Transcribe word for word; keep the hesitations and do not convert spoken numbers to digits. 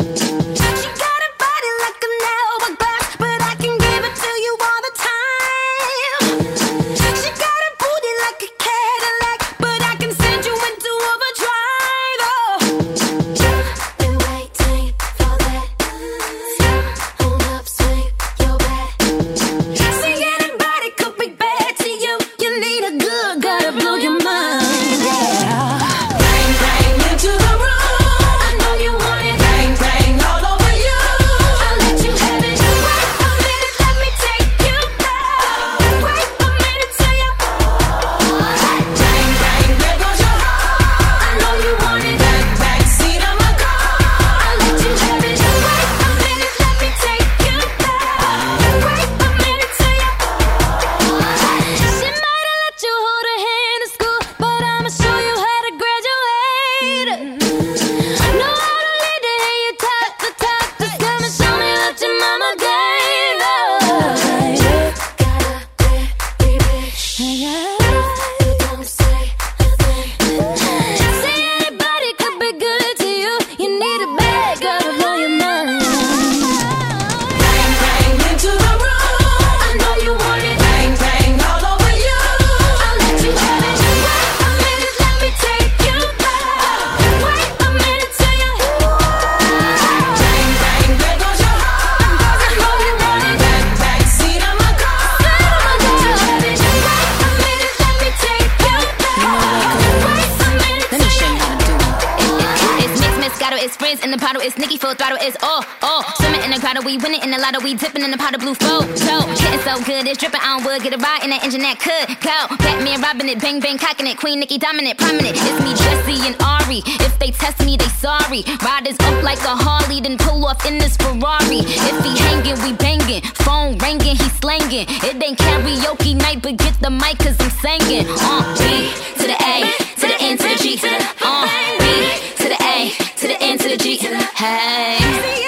It's frizz in the bottle, it's Nicki full throttle, it's all, all. Swimming in the grotto, we winning in the lotto, we dipping in the pot of blue flow. So, getting so good, it's dripping, I don't would get a ride in that engine that could go. Batman robbing it, bang bang cocking it, Queen Nicki dominant, prominent. It's me, Jesse and Ari. If they test me, they sorry. Riders up like a Harley, then pull off in this Ferrari. If he hanging, we banging. Phone ringing, he slanging. It ain't karaoke night, but get the mic, cause I'm singing. Uh, B to the A, to the N to the G, to the uh, B to the A, to the N to the G. Hey.